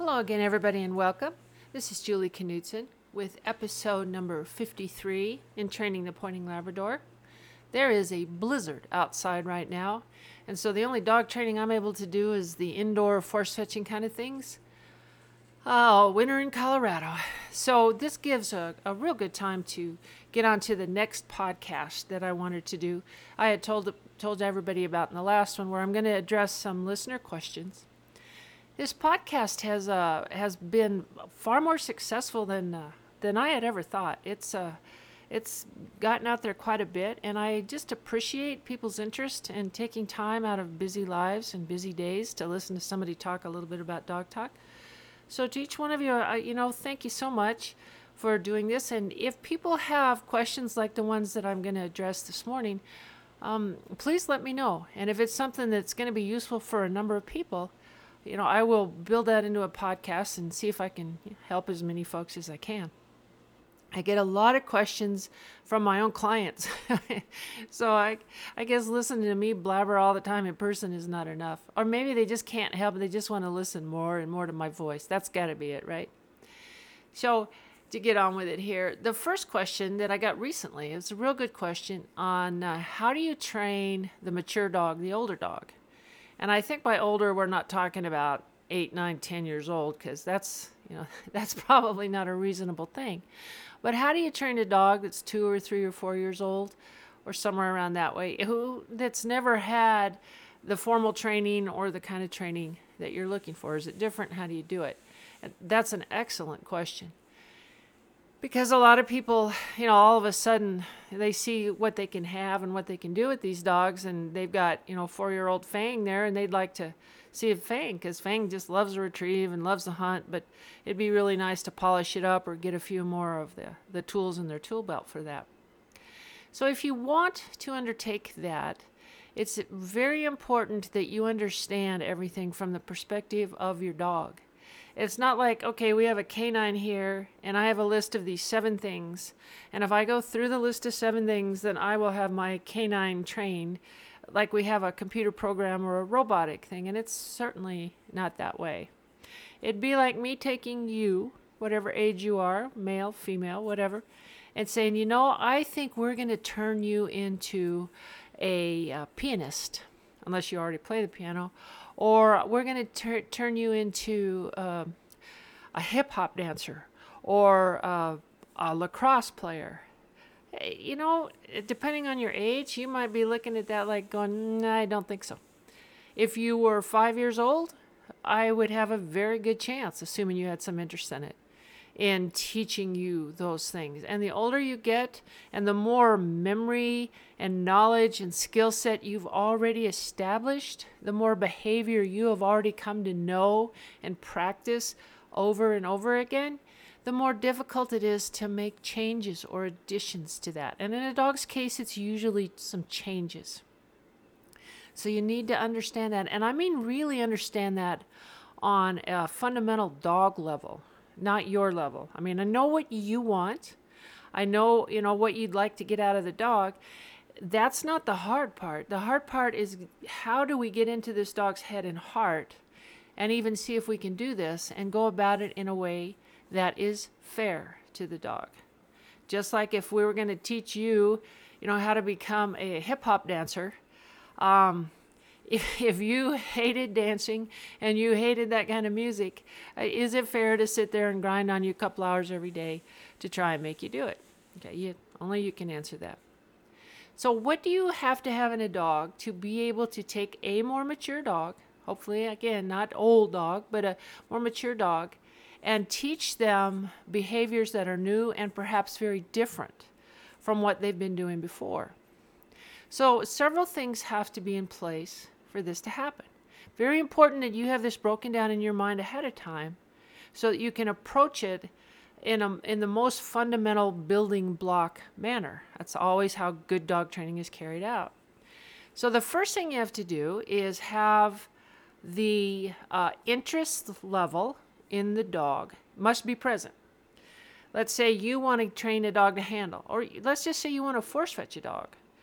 Hello again, everybody, and welcome. This is Julie Knudsen with episode number 53 in Training the Pointing Labrador. There is a blizzard outside right now, and so the only dog training I'm able to do is the indoor force fetching kind of things. Oh, winter in Colorado. So this gives a real good time to get on to the next podcast that I wanted to do. I had told everybody about in the last one where I'm going to address some listener questions. This podcast has been far more successful than I had ever thought. It's gotten out there quite a bit, and I just appreciate people's interest in taking time out of busy lives and busy days to listen to somebody talk a little bit about dog talk. So to each one of you, thank you so much for doing this. And if people have questions like the ones that I'm going to address this morning, please let me know. And if it's something that's going to be useful for a number of people, I will build that into a podcast and see if I can help as many folks as I can. I get a lot of questions from my own clients. So I guess listening to me blabber all the time in person is not enough. Or maybe they just can't help it. They just want to listen more and more to my voice. That's got to be it, right? So to get on with it here, the first question that I got recently is a real good question on how do you train the mature dog, the older dog? And I think by older, we're not talking about 8, 9, 10 years old, because that's probably not a reasonable thing. But how do you train a dog that's 2 or 3 or 4 years old, or somewhere around that way, that's never had the formal training or the kind of training that you're looking for? Is it different? How do you do it? And that's an excellent question. Because a lot of people, all of a sudden, they see what they can have and what they can do with these dogs, and they've got, 4-year-old Fang there, and they'd like to see a Fang, because Fang just loves to retrieve and loves to hunt, but it'd be really nice to polish it up or get a few more of the tools in their tool belt for that. So if you want to undertake that, it's very important that you understand everything from the perspective of your dog. It's not like, okay, we have a canine here, and I have a list of these 7 things. And if I go through the list of 7 things, then I will have my canine trained like we have a computer program or a robotic thing. And it's certainly not that way. It'd be like me taking you, whatever age you are, male, female, whatever, and saying, I think we're going to turn you into a pianist, unless you already play the piano. Or we're going to turn you into a hip-hop dancer or a lacrosse player. Depending on your age, you might be looking at that like going, nah, I don't think so. If you were 5 years old, I would have a very good chance, assuming you had some interest in it, in teaching you those things. And the older you get, and the more memory and knowledge and skill set you've already established, the more behavior you have already come to know and practice over and over again, the more difficult it is to make changes or additions to that. And in a dog's case, it's usually some changes. So you need to understand that. And I mean really understand that on a fundamental dog level. Not your level. I mean, I know what you want. I know, what you'd like to get out of the dog. That's not the hard part. The hard part is how do we get into this dog's head and heart and even see if we can do this and go about it in a way that is fair to the dog. Just like if we were going to teach you, how to become a hip-hop dancer, if you hated dancing and you hated that kind of music, is it fair to sit there and grind on you a couple hours every day to try and make you do it? Okay, only you can answer that. So what do you have to have in a dog to be able to take a more mature dog, hopefully, again, not old dog, but a more mature dog, and teach them behaviors that are new and perhaps very different from what they've been doing before? So several things have to be in place for this to happen. Very important that you have this broken down in your mind ahead of time so that you can approach it in the most fundamental building block manner. That's always how good dog training is carried out. So the first thing you have to do is have the interest level in the dog must be present. Let's say you want to train a dog to handle, or let's just say you want to force fetch a dog.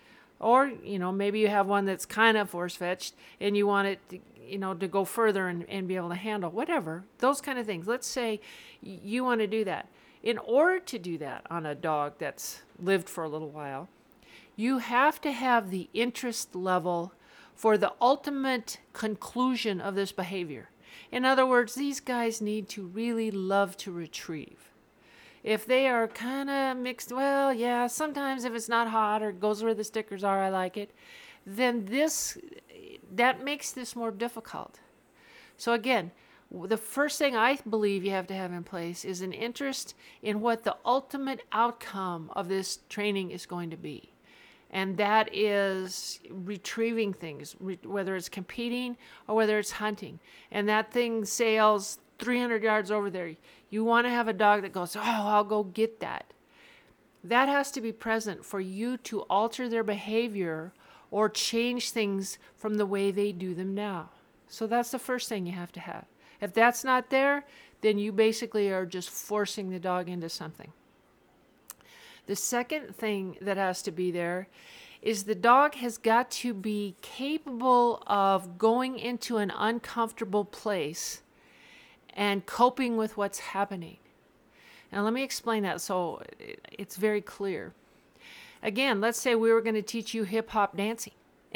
Or, maybe you have one that's kind of force fetched and you want it to, to go further and be able to handle whatever, those kind of things. Let's say you want to do that. In order to do that on a dog that's lived for a little while, you have to have the interest level for the ultimate conclusion of this behavior. In other words, these guys need to really love to retrieve. If they are kind of mixed, well, yeah, sometimes if it's not hot or goes where the stickers are, I like it, then that makes this more difficult. So again, the first thing I believe you have to have in place is an interest in what the ultimate outcome of this training is going to be. And that is retrieving things, whether it's competing or whether it's hunting. And that thing sails 300 yards over there. You want to have a dog that goes, oh, I'll go get that. That has to be present for you to alter their behavior or change things from the way they do them now. So that's the first thing you have to have. If that's not there, then you basically are just forcing the dog into something. The second thing that has to be there is the dog has got to be capable of going into an uncomfortable place and coping with what's happening. Now let me explain that so it's very clear. Again, let's say we were going to teach you hip hop dancing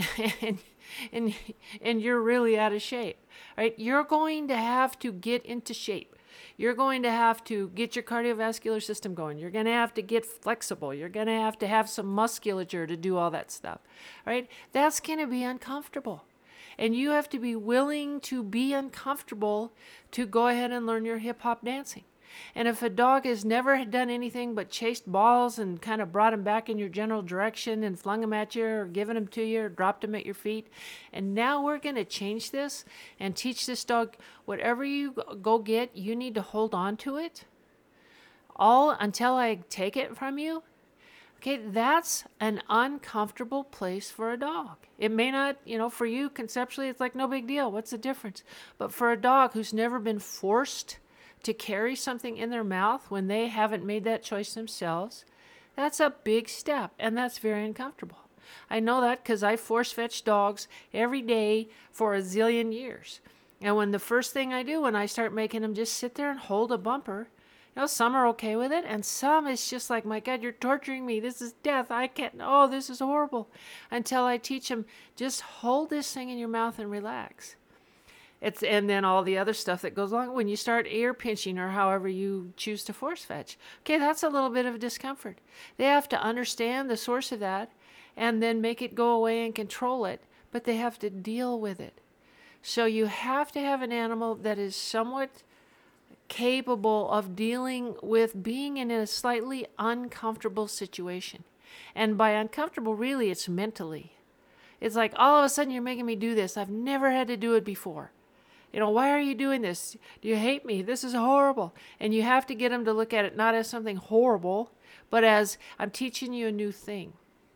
and you're really out of shape, right? You're going to have to get into shape. You're going to have to get your cardiovascular system going. You're going to have to get flexible. You're going to have some musculature to do all that stuff, right? That's going to be uncomfortable. And you have to be willing to be uncomfortable to go ahead and learn your hip hop dancing. And if a dog has never done anything but chased balls and kind of brought them back in your general direction and flung them at you or given them to you or dropped them at your feet, and now we're going to change this and teach this dog whatever you go get, you need to hold on to it all until I take it from you. Okay, that's an uncomfortable place for a dog. It may not, for you conceptually, it's like no big deal. What's the difference? But for a dog who's never been forced to carry something in their mouth when they haven't made that choice themselves, that's a big step, and that's very uncomfortable. I know that because I force fetch dogs every day for a zillion years. And when the first thing I do when I start making them just sit there and hold a bumper, some are okay with it, and some it's just like, my God, you're torturing me. This is death. I can't, this is horrible. Until I teach them, just hold this thing in your mouth and relax. And then all the other stuff that goes along when you start ear pinching or however you choose to force fetch. Okay, that's a little bit of discomfort. They have to understand the source of that and then make it go away and control it, but they have to deal with it. So you have to have an animal that is somewhat capable of dealing with being in a slightly uncomfortable situation. And by uncomfortable, really, it's mentally. It's like, all of a sudden, you're making me do this. I've never had to do it before. Why are you doing this? Do you hate me? This is horrible. And you have to get them to look at it not as something horrible, but as I'm teaching you a new thing.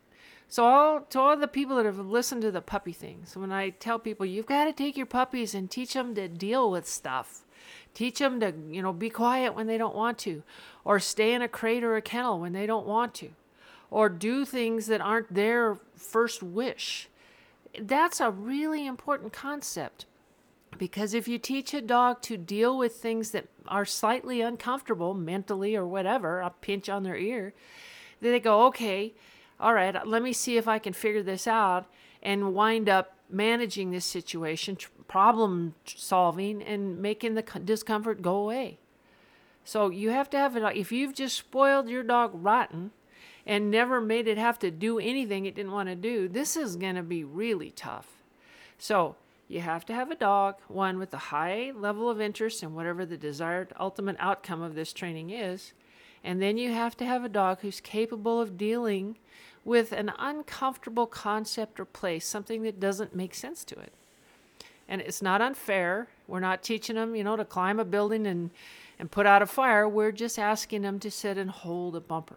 So to all the people that have listened to the puppy things, when I tell people, you've got to take your puppies and teach them to deal with stuff. Teach them to, be quiet when they don't want to, or stay in a crate or a kennel when they don't want to, or do things that aren't their first wish. That's a really important concept, because if you teach a dog to deal with things that are slightly uncomfortable mentally or whatever, a pinch on their ear, then they go, okay, all right, let me see if I can figure this out, and wind up managing this situation, problem solving, and making the discomfort go away. So you have to have it. If you've just spoiled your dog rotten and never made it have to do anything it didn't want to do, this is going to be really tough. So you have to have a dog, one with a high level of interest in whatever the desired ultimate outcome of this training is. And then you have to have a dog who's capable of dealing with an uncomfortable concept or place, something that doesn't make sense to it. And it's not unfair. We're not teaching them, to climb a building and put out a fire. We're just asking them to sit and hold a bumper.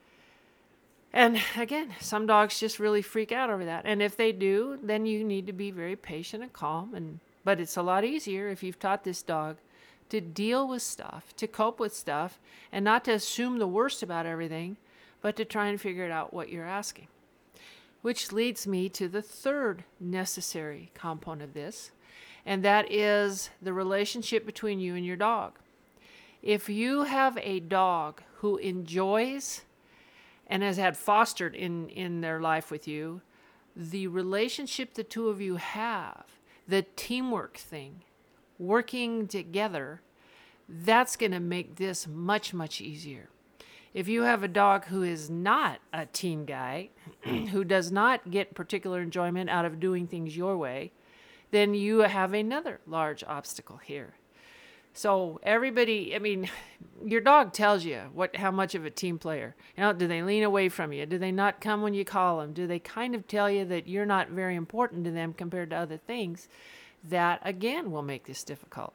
And again, some dogs just really freak out over that. And if they do, then you need to be very patient and calm. But it's a lot easier if you've taught this dog to deal with stuff, to cope with stuff, and not to assume the worst about everything, but to try and figure it out what you're asking. which leads me to the third necessary component of this, and that is the relationship between you and your dog. If you have a dog who enjoys and has had fostered in their life with you, the relationship the two of you have, the teamwork thing, working together, that's going to make this much, much easier. If you have a dog who is not a team guy, who does not get particular enjoyment out of doing things your way, then you have another large obstacle here. So everybody, your dog tells you how much of a team player. Do they lean away from you? Do they not come when you call them? Do they kind of tell you that you're not very important to them compared to other things? That, again, will make this difficult.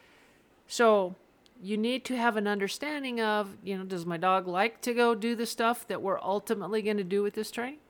So you need to have an understanding of, does my dog like to go do the stuff that we're ultimately going to do with this training?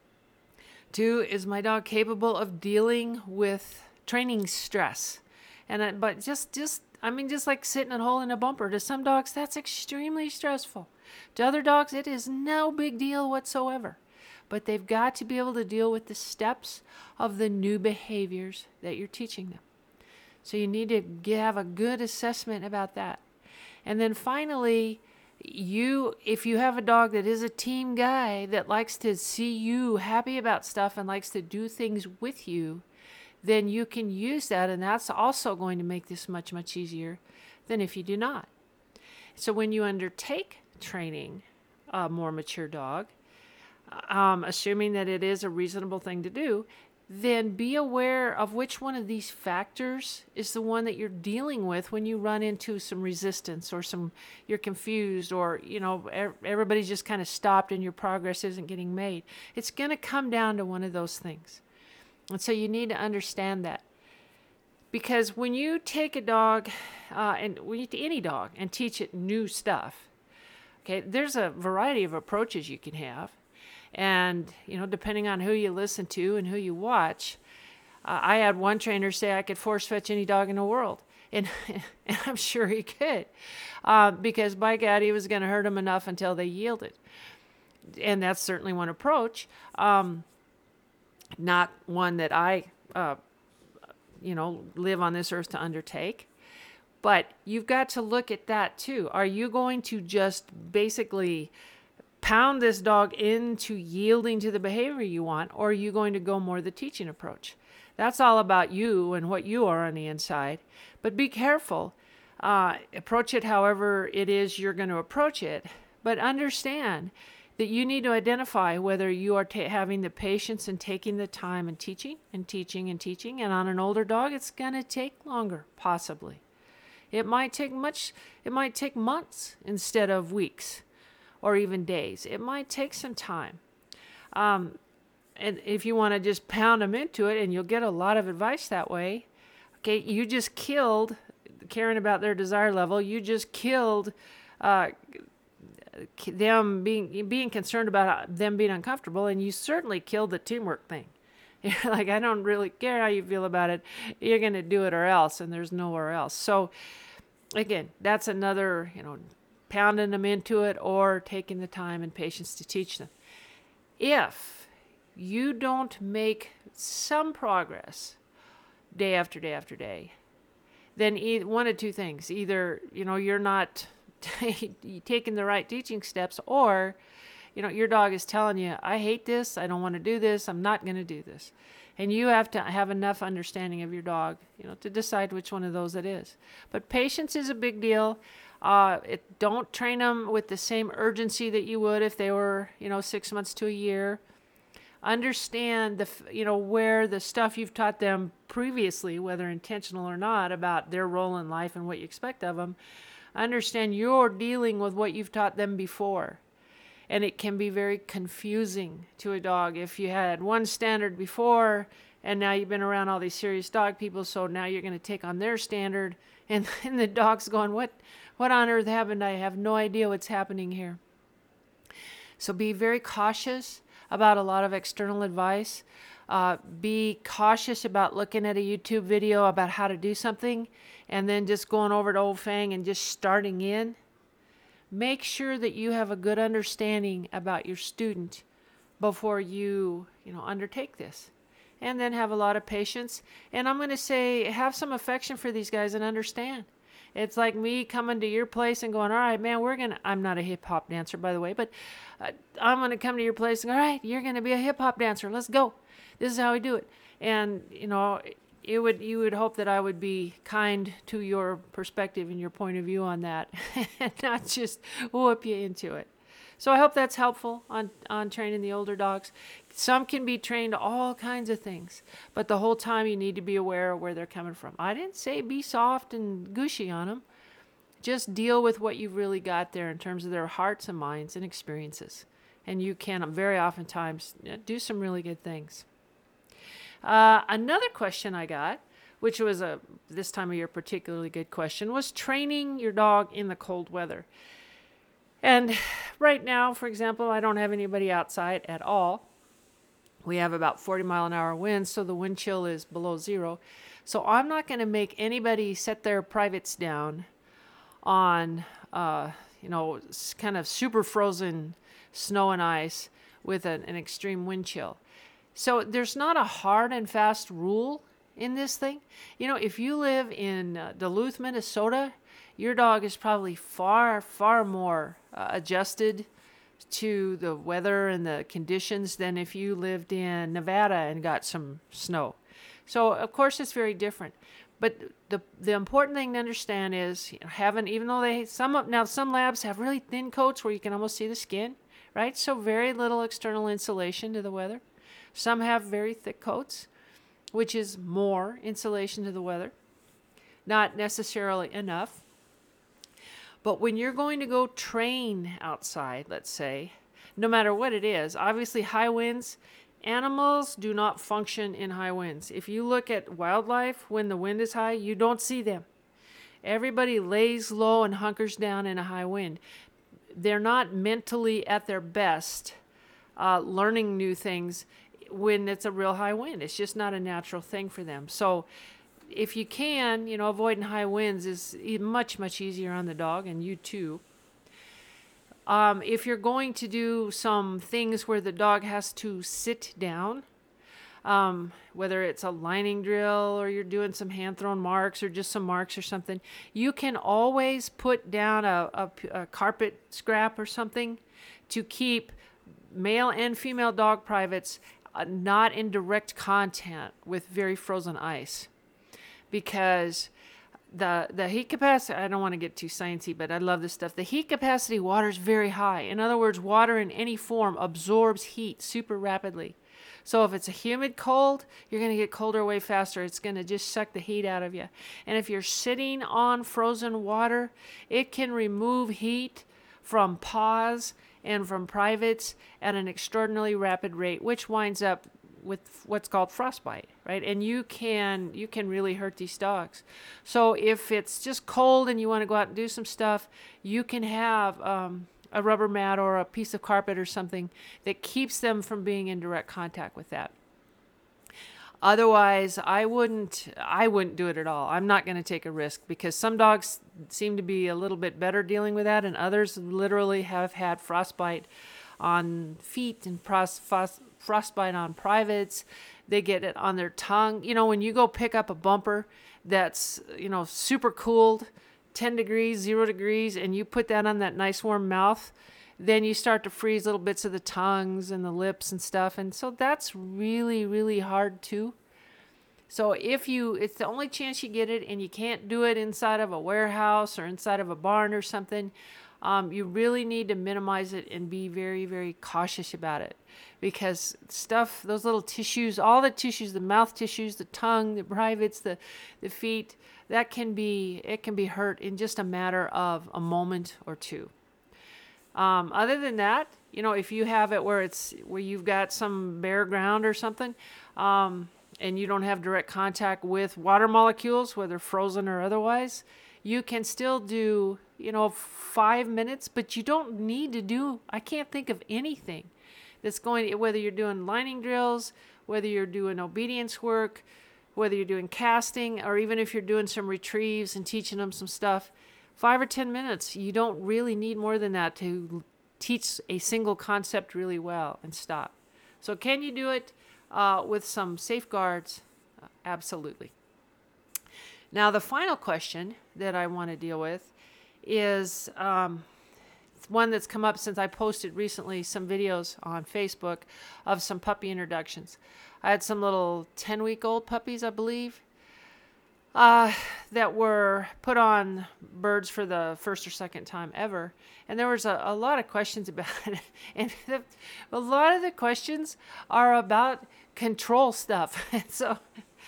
2, is my dog capable of dealing with training stress? But just like sitting and holding a bumper. To some dogs, that's extremely stressful. To other dogs, it is no big deal whatsoever. But they've got to be able to deal with the steps of the new behaviors that you're teaching them. So you need to have a good assessment about that. And then finally, if you have a dog that is a team guy that likes to see you happy about stuff and likes to do things with you, then you can use that, and that's also going to make this much, much easier than if you do not. So when you undertake training a more mature dog, assuming that it is a reasonable thing to do, then be aware of which one of these factors is the one that you're dealing with when you run into some resistance or you're confused or, everybody's just kind of stopped and your progress isn't getting made. It's going to come down to one of those things. And so you need to understand that. Because when you take a dog, any dog, and teach it new stuff, okay, there's a variety of approaches you can have. And, depending on who you listen to and who you watch, I had one trainer say I could force fetch any dog in the world. And I'm sure he could, because by God, he was going to hurt them enough until they yielded. And that's certainly one approach. Not one that I, live on this earth to undertake. But you've got to look at that too. Are you going to just basically pound this dog into yielding to the behavior you want, or are you going to go more the teaching approach? That's all about you and what you are on the inside. But be careful. Approach it however it is you're going to approach it. But understand that you need to identify whether you are having the patience and taking the time and teaching and teaching and teaching. And on an older dog, it's going to take longer, possibly. It might take months instead of weeks or even days. It might take some time. And if you want to just pound them into it, and you'll get a lot of advice that way, okay, you just killed caring about their desire level. You just killed them being concerned about them being uncomfortable, and you certainly killed the teamwork thing. You're like, I don't really care how you feel about it. You're going to do it or else, and there's nowhere else. So, again, that's another, pounding them into it or taking the time and patience to teach them. If you don't make some progress day after day after day, then one of two things. Either, you're not taking the right teaching steps, or, your dog is telling you, I hate this, I don't want to do this, I'm not going to do this. And you have to have enough understanding of your dog, to decide which one of those it is. But patience is a big deal. Don't train them with the same urgency that you would if they were, 6 months to a year. Understand where the stuff you've taught them previously, whether intentional or not, about their role in life and what you expect of them. Understand you're dealing with what you've taught them before. And it can be very confusing to a dog if you had one standard before and now you've been around all these serious dog people, so now you're going to take on their standard, and the dog's going, what on earth happened? I have no idea what's happening here. So be very cautious about a lot of external advice. Be cautious about looking at a YouTube video about how to do something and then just going over to Old Fang and just starting in. Make sure that you have a good understanding about your student before you undertake this. And then have a lot of patience. And I'm going to say, have some affection for these guys and understand. It's like me coming to your place and going, all right, man, I'm not a hip hop dancer, by the way, but I'm going to come to your place and go, all right, you're going to be a hip hop dancer. Let's go. This is how we do it. And, you would hope that I would be kind to your perspective and your point of view on that and not just whoop you into it. So I hope that's helpful on training the older dogs. Some can be trained all kinds of things, but the whole time you need to be aware of where they're coming from. I didn't say be soft and gushy on them. Just deal with what you've really got there in terms of their hearts and minds and experiences. And you can very oftentimes do some really good things. Another question I got, which was this time of year particularly good question, was training your dog in the cold weather. And right now, for example, I don't have anybody outside at all. We have about 40-mile-an-hour winds, so the wind chill is below zero. So I'm not going to make anybody set their privates down on, kind of super frozen snow and ice with an extreme wind chill. So there's not a hard and fast rule in this thing. If you live in Duluth, Minnesota, your dog is probably far, far more adjusted to the weather and the conditions than if you lived in Nevada and got some snow. So, of course, it's very different. But the important thing to understand is even though some labs have really thin coats where you can almost see the skin, right? So very little external insulation to the weather. Some have very thick coats, which is more insulation to the weather. Not necessarily enough. But when you're going to go train outside, let's say, no matter what it is, obviously high winds, animals do not function in high winds. If you look at wildlife, when the wind is high, you don't see them. Everybody lays low and hunkers down in a high wind. They're not mentally at their best learning new things when it's a real high wind. It's just not a natural thing for them. So if you can, avoiding high winds is much, much easier on the dog and you too. If you're going to do some things where the dog has to sit down, whether it's a lining drill or you're doing some hand-thrown marks or just some marks or something, you can always put down a carpet scrap or something to keep male and female dog privates not in direct contact with very frozen ice. Because the heat capacity, I don't want to get too sciencey, but I love this stuff. The heat capacity of water is very high. In other words, water in any form absorbs heat super rapidly. So if it's a humid cold, you're going to get colder way faster. It's going to just suck the heat out of you. And if you're sitting on frozen water, it can remove heat from paws and from privates at an extraordinarily rapid rate, which winds up with what's called frostbite, right? And you can really hurt these dogs. So if it's just cold and you want to go out and do some stuff, you can have a rubber mat or a piece of carpet or something that keeps them from being in direct contact with that. Otherwise, I wouldn't do it at all. I'm not going to take a risk because some dogs seem to be a little bit better dealing with that, and others literally have had frostbite on feet and frostbite on privates. They get it on their tongue. When you go pick up a bumper that's, super cooled, 10 degrees, 0 degrees, and you put that on that nice warm mouth, then you start to freeze little bits of the tongues and the lips and stuff. And so that's really, really hard too. So it's the only chance you get it and you can't do it inside of a warehouse or inside of a barn or something, you really need to minimize it and be very, very cautious about it. Because those little tissues, all the tissues, the mouth tissues, the tongue, the privates, the feet, it can be hurt in just a matter of a moment or two. Other than that, if you have it where you've got some bare ground or something, and you don't have direct contact with water molecules, whether frozen or otherwise, you can still do, 5 minutes, but you don't need to do, I can't think of anything that's whether you're doing lining drills, whether you're doing obedience work, whether you're doing casting, or even if you're doing some retrieves and teaching them some stuff, 5 or 10 minutes. You don't really need more than that to teach a single concept really well and stop. So can you do it with some safeguards? Absolutely. Now, the final question that I want to deal with is one that's come up since I posted recently some videos on Facebook of some puppy introductions. I had some little 10-week-old puppies, I believe, that were put on birds for the first or second time ever. And there was a lot of questions about it. And a lot of the questions are about control stuff. And so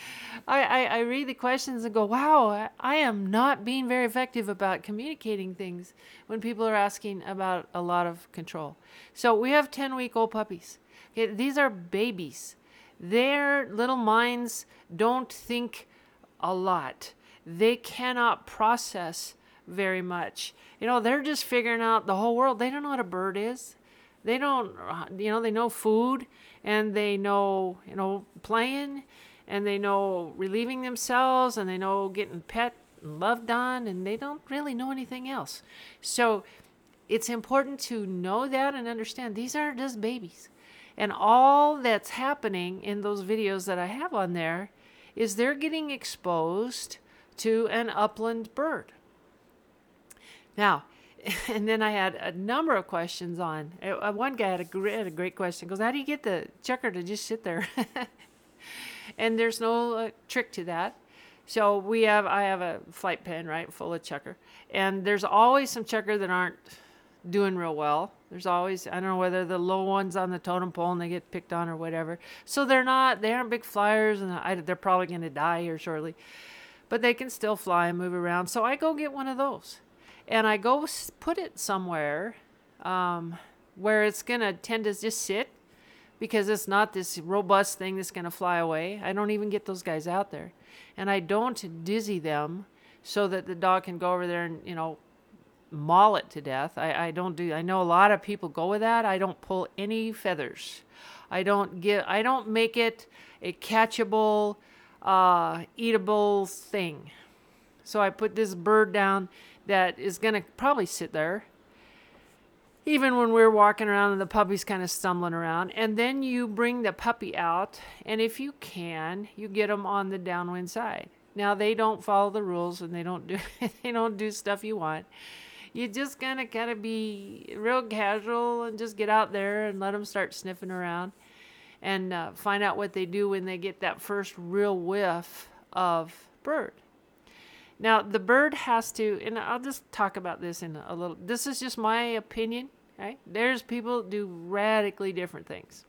I read the questions and go, wow, I am not being very effective about communicating things when people are asking about a lot of control. So we have 10-week-old puppies. Okay, these are babies. Their little minds don't think a lot. They cannot process very much. They're just figuring out the whole world. They don't know what a bird is. They don't, they know food, and they know, playing, and they know relieving themselves, and they know getting pet and loved on, and they don't really know anything else. So it's important to know that and understand these are just babies. And all that's happening in those videos that I have on there is they're getting exposed to an upland bird. Now, and then I had a number of questions on. One guy had a great question. He goes, how do you get the checker to just sit there? And there's no trick to that. So I have a flight pen, right, full of checker. And there's always some checker that aren't doing real well. There's always, I don't know whether the low ones on the totem pole and they get picked on or whatever. So they aren't big flyers, and they're probably going to die here shortly. But they can still fly and move around. So I go get one of those. And I go put it somewhere where it's going to tend to just sit, because it's not this robust thing that's going to fly away. I don't even get those guys out there. And I don't dizzy them so that the dog can go over there and, maul it to death. I know a lot of people go with that. I don't pull any feathers. I don't make it a catchable, eatable thing. So I put this bird down that is going to probably sit there, even when we're walking around and the puppy's kind of stumbling around. And then you bring the puppy out, and if you can, you get them on the downwind side. Now, they don't follow the rules, and they don't do stuff you want. You just kind of be real casual and just get out there and let them start sniffing around and find out what they do when they get that first real whiff of bird. Now, the bird has to, and I'll just talk about this in a little, this is just my opinion, right? There's people do radically different things.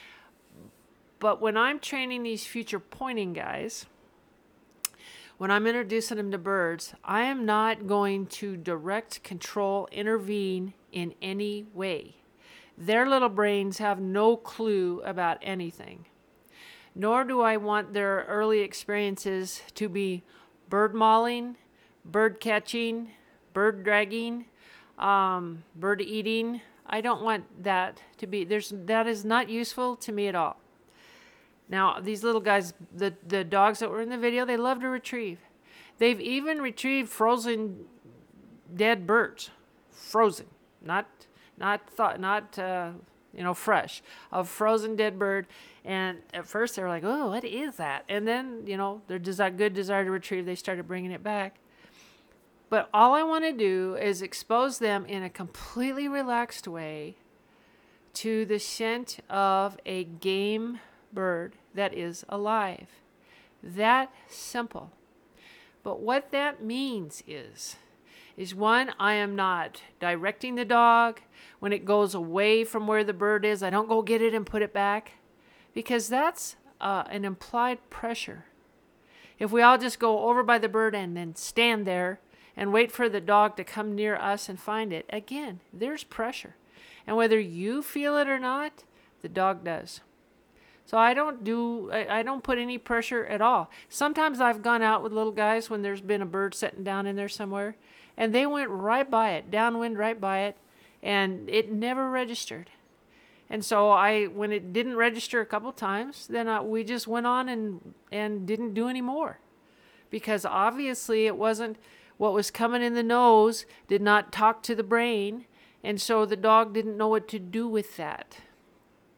But when I'm training these future pointing guys, when I'm introducing them to birds, I am not going to direct, control, intervene in any way. Their little brains have no clue about anything. Nor do I want their early experiences to be bird mauling, bird catching, bird dragging, bird eating. I don't want that to be, that is not useful to me at all. Now, these little guys, the dogs that were in the video, they love to retrieve. They've even retrieved frozen dead birds. Frozen, not fresh. A frozen dead bird. And at first they were like, oh, what is that? And then, their good desire to retrieve, they started bringing it back. But all I want to do is expose them in a completely relaxed way to the scent of a game bird that is alive. That simple. But what that means is one, I am not directing the dog. When it goes away from where the bird is, I don't go get it and put it back, because that's an implied pressure. If we all just go over by the bird and then stand there and wait for the dog to come near us and find it, again, there's pressure. And whether you feel it or not, the dog does. So I don't put any pressure at all. Sometimes I've gone out with little guys when there's been a bird sitting down in there somewhere, and they went right by it, downwind right by it, and it never registered. And so when it didn't register a couple times, then we just went on and didn't do any more. Because obviously it wasn't what was coming in the nose, did not talk to the brain, and so the dog didn't know what to do with that.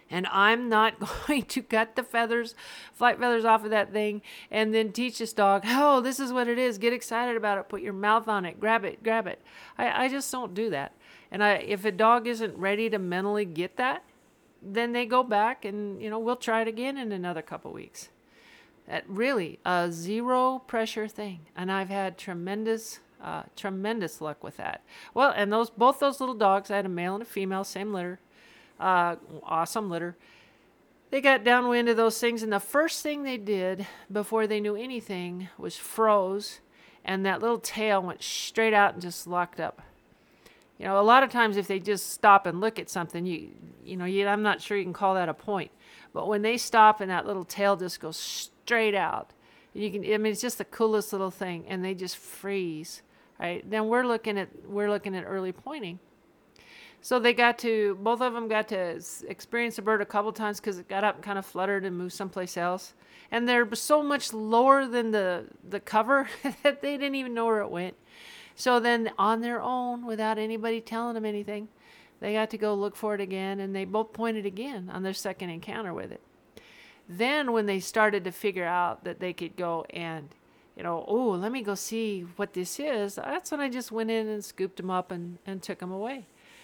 And I'm not going to cut the flight feathers off of that thing and then teach this dog, oh, this is what it is. Get excited about it. Put your mouth on it. Grab it. Grab it. I just don't do that. And if a dog isn't ready to mentally get that, then they go back and, we'll try it again in another couple weeks. That really a zero pressure thing. And I've had tremendous luck with that. Well, and both those little dogs, I had a male and a female, same litter. Awesome litter. They got downwind of those things, and the first thing they did before they knew anything was froze, and that little tail went straight out and just locked up. A lot of times if they just stop and look at something, I'm not sure you can call that a point. But when they stop and that little tail just goes straight out, it's just the coolest little thing, and they just freeze, right? Then we're looking at early pointing. So both of them got to experience the bird a couple times because it got up and kind of fluttered and moved someplace else. And they're so much lower than the cover that they didn't even know where it went. So then on their own, without anybody telling them anything, they got to go look for it again, and they both pointed again on their second encounter with it. Then when they started to figure out that they could go and, let me go see what this is, that's when I just went in and scooped them up and took them away.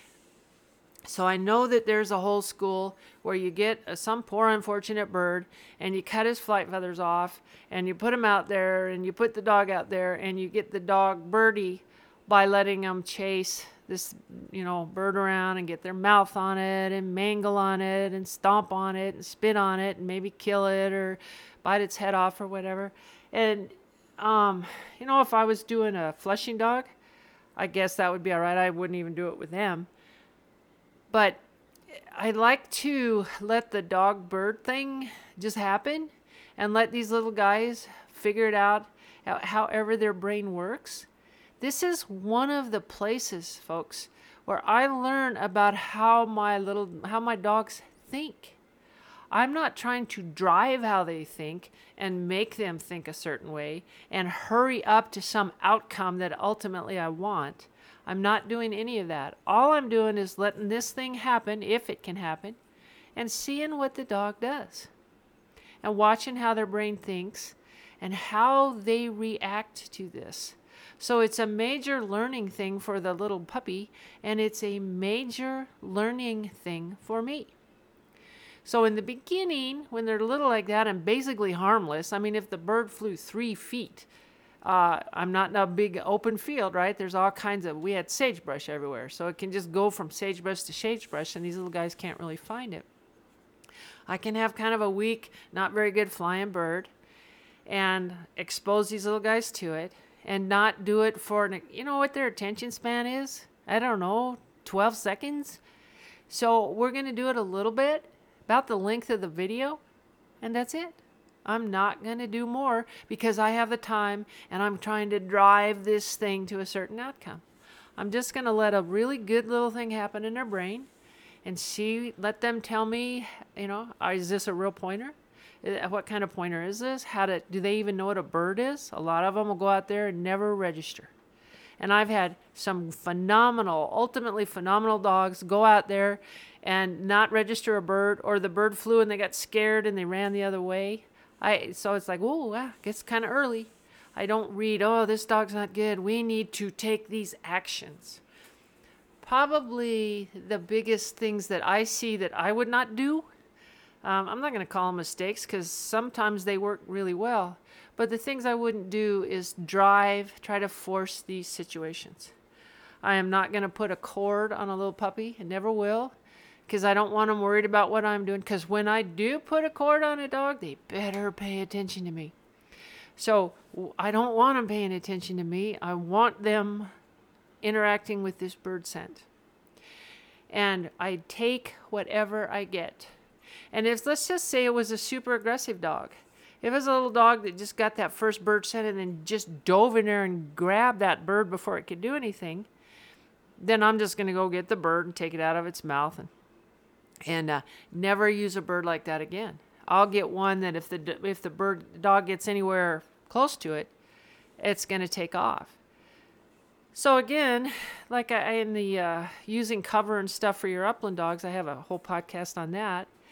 So I know that there's a whole school where you get some poor unfortunate bird and you cut his flight feathers off and you put him out there and you put the dog out there and you get the dog birdie by letting them chase this, bird around and get their mouth on it and mangle on it and stomp on it and spit on it and maybe kill it or bite its head off or whatever. And, if I was doing a Flushing dog, I guess that would be all right. I wouldn't even do it with them. But I like to let the dog-bird thing just happen and let these little guys figure it out however their brain works. This is one of the places, folks, where I learn about how my dogs think. I'm not trying to drive how they think and make them think a certain way and hurry up to some outcome that ultimately I want. I'm not doing any of that. All I'm doing is letting this thing happen, if it can happen, and seeing what the dog does. And watching how their brain thinks and how they react to this. So it's a major learning thing for the little puppy, and it's a major learning thing for me. So in the beginning, when they're little like that and basically harmless, if the bird flew 3 feet, I'm not in a big open field, right? There's all kinds we had sagebrush everywhere. So it can just go from sagebrush to sagebrush, and these little guys can't really find it. I can have kind of a weak, not very good flying bird and expose these little guys to it and not do it for, what their attention span is? I don't know, 12 seconds? So we're going to do it a little bit, about the length of the video, and that's it. I'm not going to do more because I have the time and I'm trying to drive this thing to a certain outcome. I'm just going to let a really good little thing happen in their brain and let them tell me, is this a real pointer? What kind of pointer is this? Do they even know what a bird is? A lot of them will go out there and never register. And I've had some ultimately phenomenal dogs go out there and not register a bird, or the bird flew and they got scared and they ran the other way. So it's like, it's kind of early. I don't read, this dog's not good. We need to take these actions. Probably the biggest things that I see that I would not do, I'm not going to call them mistakes because sometimes they work really well. But the things I wouldn't do is try to force these situations. I am not going to put a cord on a little puppy. I never will. Because I don't want them worried about what I'm doing. Because when I do put a cord on a dog, they better pay attention to me. So I don't want them paying attention to me. I want them interacting with this bird scent. And I take whatever I get. And let's just say it was a super aggressive dog. If it was a little dog that just got that first bird scent and then just dove in there and grabbed that bird before it could do anything, then I'm just going to go get the bird and take it out of its mouth and never use a bird like that again. I'll get one that if the dog gets anywhere close to it, it's going to take off. So again, in the using cover and stuff for your upland dogs, I have a whole podcast on that.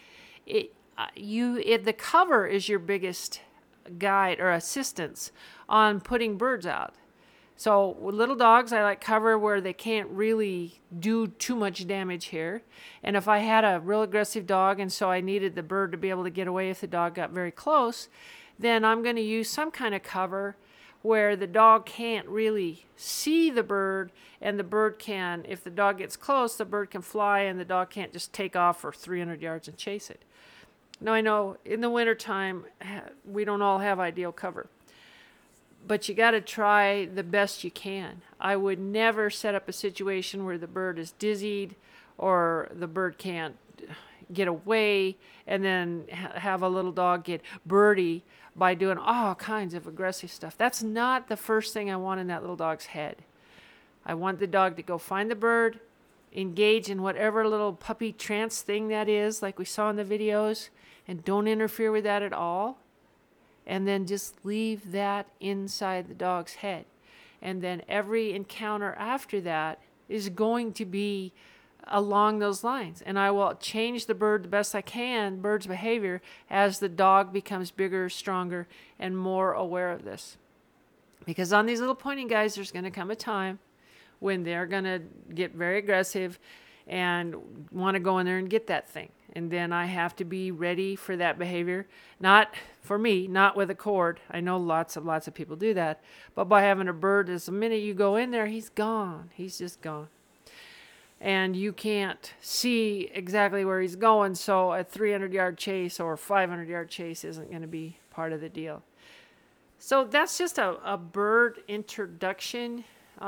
The cover is your biggest guide or assistance on putting birds out. So with little dogs, I like cover where they can't really do too much damage here. And if I had a real aggressive dog and so I needed the bird to be able to get away if the dog got very close, then I'm going to use some kind of cover where the dog can't really see the bird, and the bird can, if the dog gets close, the bird can fly and the dog can't just take off for 300 yards and chase it. Now I know in the wintertime, we don't all have ideal cover, but you got to try the best you can. I would never set up a situation where the bird is dizzied or the bird can't get away and then have a little dog get birdie by doing all kinds of aggressive stuff. That's not the first thing I want in that little dog's head. I want the dog to go find the bird, engage in whatever little puppy trance thing that is, like we saw in the videos, and don't interfere with that at all. And then just leave that inside the dog's head. And then every encounter after that is going to be along those lines. And I will change the bird the best I can, bird's behavior, as the dog becomes bigger, stronger, and more aware of this. Because on these little pointing guys, there's going to come a time when they're going to get very aggressive and want to go in there and get that thing. And then I have to be ready for that behavior. Not for me, not with a cord. I know lots of people do that. But by having a bird, the minute you go in there, he's gone. He's just gone. And you can't see exactly where he's going, so a 300-yard chase or 500-yard chase isn't going to be part of the deal. So that's just a bird introduction.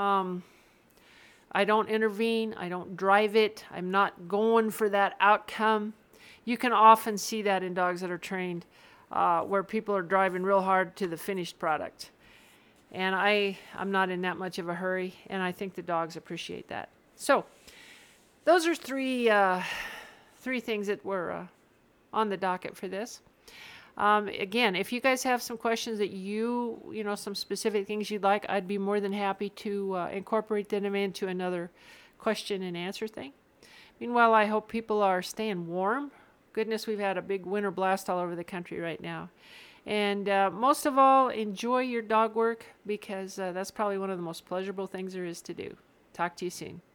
I don't intervene. I don't drive it. I'm not going for that outcome. You can often see that in dogs that are trained where people are driving real hard to the finished product. And I'm not in that much of a hurry, and I think the dogs appreciate that. So those are three things that were on the docket for this. Again, if you guys have some questions that some specific things you'd like, I'd be more than happy to incorporate them into another question and answer thing. Meanwhile, I hope people are staying warm. Goodness, we've had a big winter blast all over the country right now. And most of all, enjoy your dog work because that's probably one of the most pleasurable things there is to do. Talk to you soon.